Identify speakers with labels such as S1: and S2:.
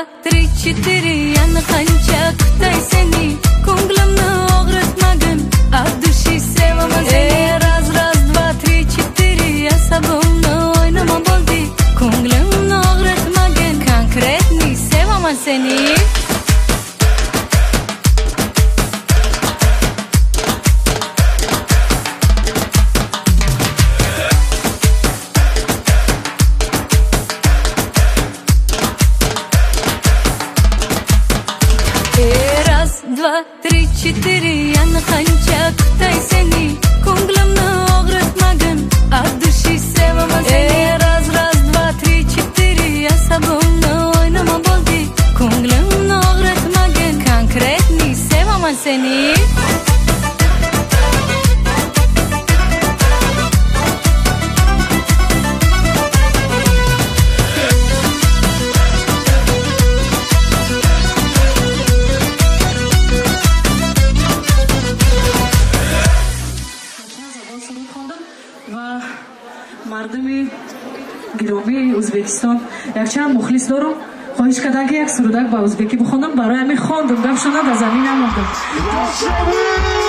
S1: три, четыре, yana qancha kutay seni, ko'nglimni og'ritmagin, от души sevaman seni. Раз, раз, два, три, четыре, asabimni o'ynama bo'ldi, ko'nglimni og'ritmagin, konkretniy sevaman seni. Раз, два, три, четыре, yana qancha kutay seni, ko'nglimni og'ritmagin, от души sevaman seni. Раз, раз, два, три, четыре, asabimni o'ynama bo'ldi, ko'nglimni og'ritmagin, konkretniy sevaman seni.
S2: و مردم گرامی ازبکستان یک چند مخلص دارم، خواهش کردم که یک سرودک با ازبکی بخونم، برای همین خواندم، گپ شدم در زمین نماندم.